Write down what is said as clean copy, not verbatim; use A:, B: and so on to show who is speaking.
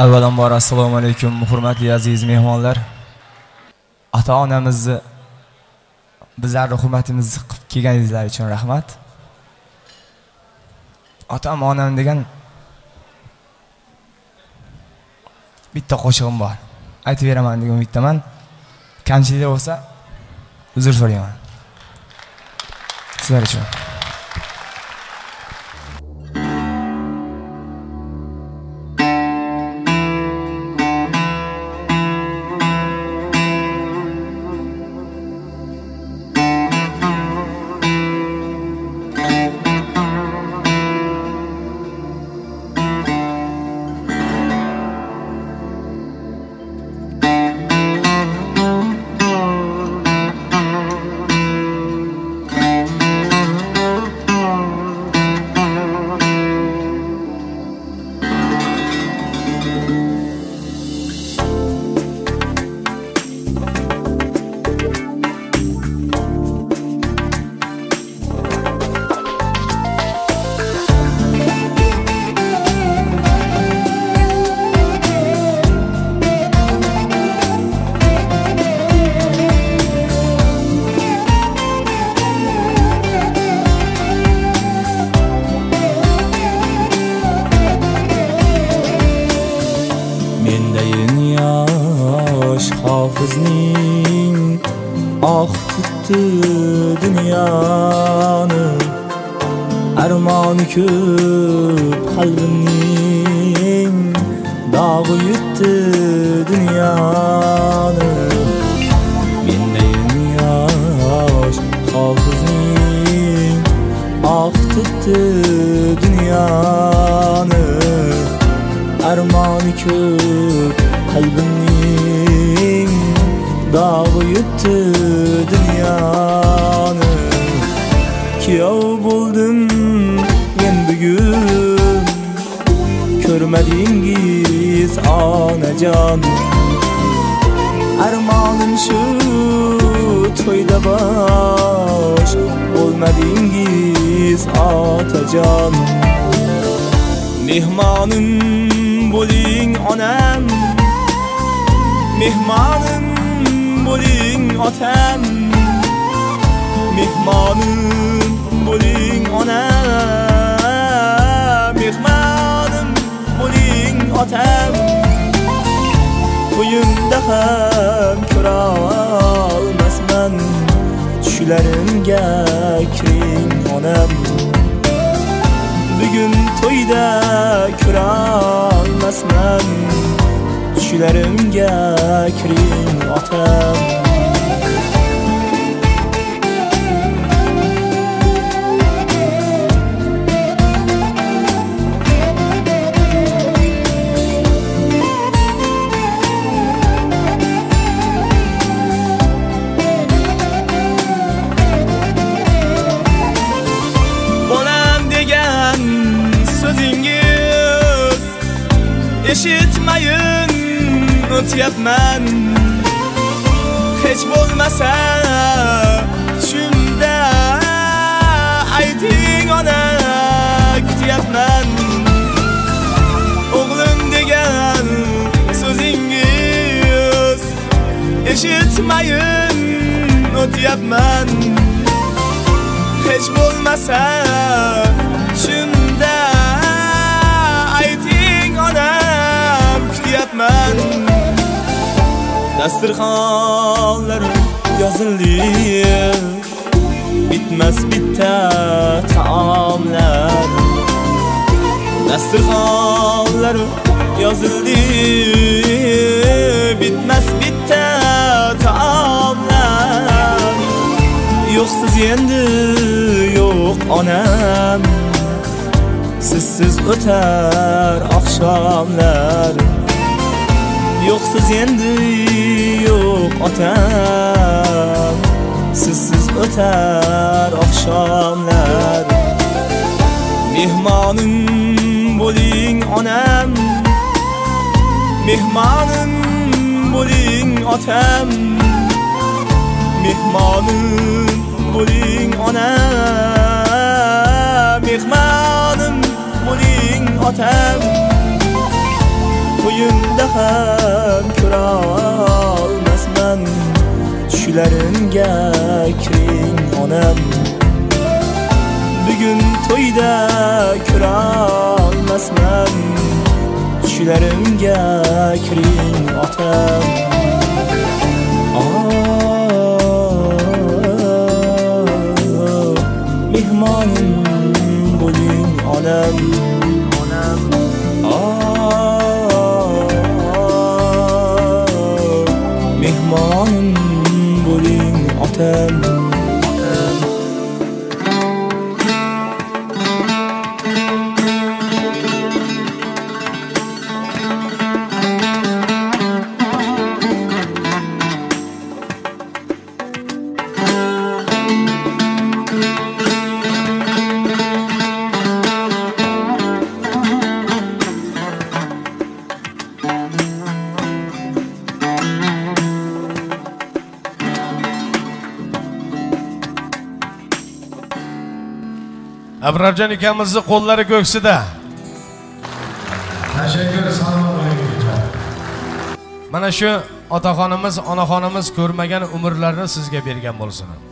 A: Avvalambor assalomu alaykum hurmatli aziz mehmonlar. Ota-onamizni bizlarning hurmatimizni qilib kelganingizlar uchun rahmat. Otam onam degan bitta qo'shig'im bor. Aytib beraman degan umiddaman. Kamchilik bo'lsa uzr so'rayman. Sizlar uchun. Hofizning oq tutdi dunyoni, armoni ko'p qalbimning dog'i yutdi dunyoni. Mendayin yosh hofizning oq tutdi dunyoni, armoni ko'p qalbimning dog'i yutdi dunyoni. Kuyov bo'ldim men bugun, ko'rmadingiz onajon. Armonim shu to'yda bosh, bo'lmadingiz otajon. Mehmonim bo'ling onam, mehmonim bo'ling otam, mehmonim bo'ling onam, mehmonim bo'ling otam. To'yimda ham ko'ra olmasman, tushlarimga kiring onam. Bugun to'yda ko'ra olmasman, tushlarimga kiring otam. Bolam degan so'zingiz eshitmayin o'tyapman. Hech bo'lmasa shunda ayting ona, kutyapman. O'g'lim degan so'zingiz eshitmayin o'tyapman. Hech bo'lmasa shunda ayting onam, kutyapman. Dasturxonlar yozildi, bitmas bitta taomlar. Dasturxonlar yozildi, bitmas bitta taomlar. Yo'qsiz endi yo'q onam, sizsiz o'tar oqshomlar. Yo'qsiz endi yo'q otam, sizsiz o'tar oqshomlar. Mehmonim bo'ling onam, mehmonim bo'ling otam, mehmonim bo'ling onam, mehmonim bo'ling otam. To'yim ham ko'ra olmasman. Tushlarimga kiring onam. Bugun to'yda ko'ra olmasman. Tushlarimga kiring otam. Mehmonim bo'ling onam. Mehmonim bo'ling otam.
B: Abrarjon akamizni qo'llari ko'ksida.
C: Tashakkur, salom alaykum.
B: Mana shu otaxonimiz, onaxonimiz ko'rmagan umrlarni sizga bergan bo'lsin.